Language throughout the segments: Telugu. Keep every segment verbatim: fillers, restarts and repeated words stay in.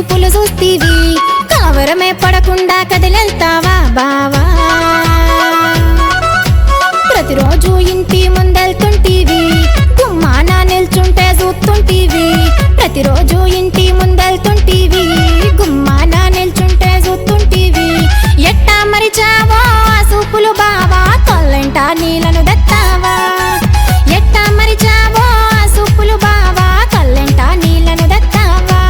చూపులు చూస్తీవి కలవరమే పడకుండా కదిలెళ్తావా బావా ప్రతిరోజు ఇంటి ముందెళ్తుంటీవి గుమ్మాన నిల్చుంటే చూస్తుంటీవి ప్రతిరోజు ఇంటి ముందెళ్తుంటీవి గుమ్మాన నిల్చుంటే చూస్తుంటీవి ఎట్టా మరిచావో ఆ చూపులు బావా కళ్ళంట నీళ్ళను దత్తావా ఎట్టా మరిచావో ఆ చూపులు బావా కళ్ళంట నీళ్ళను దత్తావా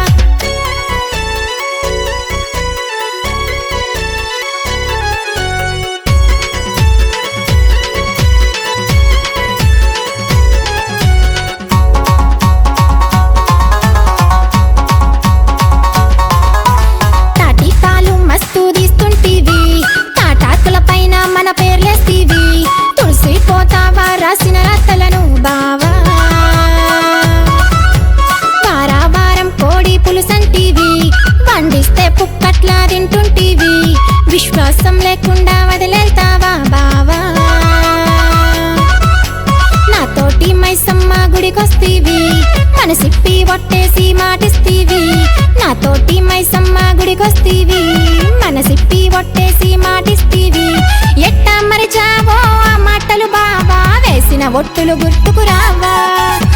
తాటికాలు మస్తు తీస్తుంటీవి తాటాకుల పైన మన పేర్లేస్తీవి తులసి పోతావా రాసిన రాతలను బావా వారా వారం కోడి పులుసంటీవి వండిస్తే పుక్కట్లా తింటుంటీవి విశ్వాసం లేకుండా వదిలేస్తావా బావా నాతోటి మైసమ్మ గుడికొస్తీవి మనసిప్పి ఒట్టేసి మాటిస్తీవి నాతోటి మైసమ్మ గుడికొస్తీవి మనసిప్పి ఒట్టేసి మాటిస్తీవి ఎట్టా మరిచావో ఆ మాటలు బావా వేసిన ఒట్టులు గుర్తుకు రావా